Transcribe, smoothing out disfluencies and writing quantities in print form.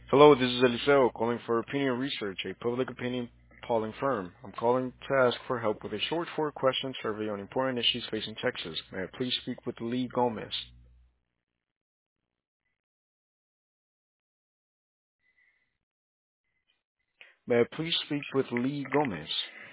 Hello, this is Eliseo calling for Opinion Research, a public opinion polling firm. I'm calling to ask for help with a short four-question survey on important issues facing Texas. May I please speak with Lee Gomez? May I please speak with Lee Gomez?